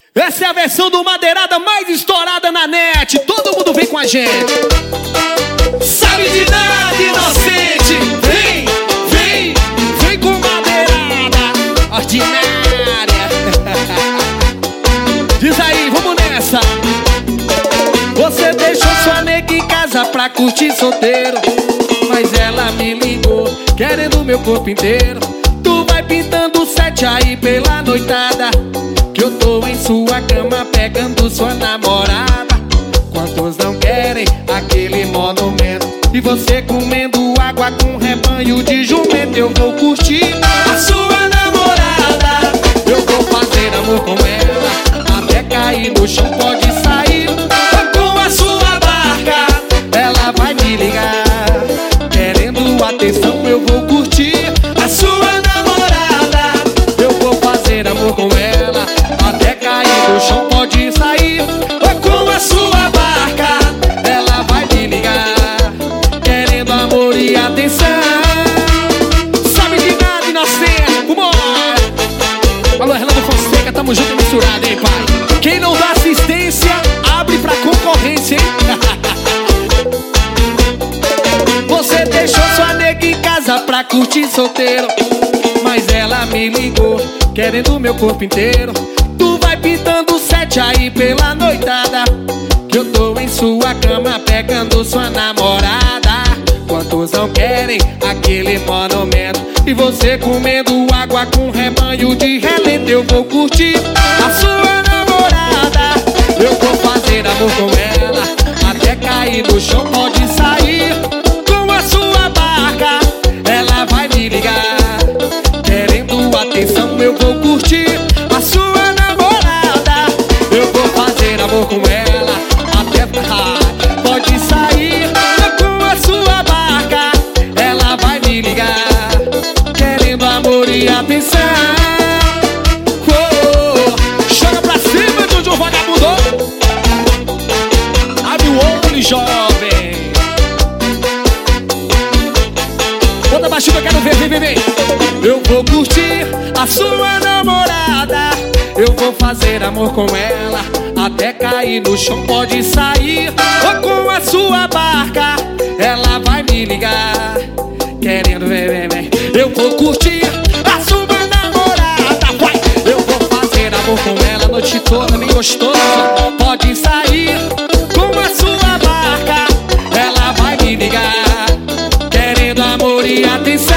Essa é a versão do Madeirada mais estourada na net. Todo mundo vem com a gente. Sabe de nada, inocente. Vem, vem, vem com Madeirada ordinária. Diz aí, vamos nessa. Você deixou sua nega em casa pra curtir solteiro, mas ela me ligou querendo meu corpo inteiro. Tu vai pintando sete aí pela noitada, que eu tô em sua cama pegando sua namorada. Quantos não querem aquele monumento? E você comendo água com rebanho de jumento. Eu vou curtir a sua namorada, eu vou fazer amor com ela até cair no chão, pode sair com a sua barca. Ela vai me ligar querendo atenção, eu vou curtir a sua namorada, eu vou fazer amor com ela até cair no chão, pode sair com a sua barca. Ela vai me ligar querendo amor e atenção. Sabe de nada, inocente, vambora. Alô, Relando Fonseca, tamo junto e misturado, hein, pai? Quem não dá assistência, abre pra concorrência, hein? Você deixou sua nega em casa pra curtir solteiro, mas ela me ligou querendo meu corpo inteiro. Tu vai pintando sete aí pela noitada, que eu tô em sua cama pegando sua namorada. Quantos não querem aquele monumento? E você comendo água com rebanho de relento. Eu vou curtir a sua namorada, eu vou fazer amor com ela até cair no chão, pode sair com a sua barca. Ela vai me ligar querendo atenção, eu vou curtir a sua namorada, eu vou fazer amor com ela até pode sair com a sua barca. Ela vai me ligar querendo amor e atenção. Joga pra cima, Jojo Vagabundo. Abre o olho, jovem. Bota baixinho, eu quero ver, vem, vem. Eu vou curtir a sua namorada, eu vou fazer amor com ela até cair no chão, pode sair com a sua barca. Ela vai me ligar querendo ver, vem. Eu vou curtir a sua namorada, vai. Eu vou fazer amor com ela a noite toda, bem gostosa. Pode sair com a sua barca. Ela vai me ligar querendo amor e atenção.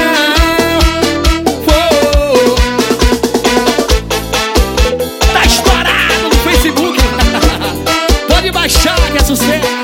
Tá estourado no Facebook. Pode baixar que é sucesso.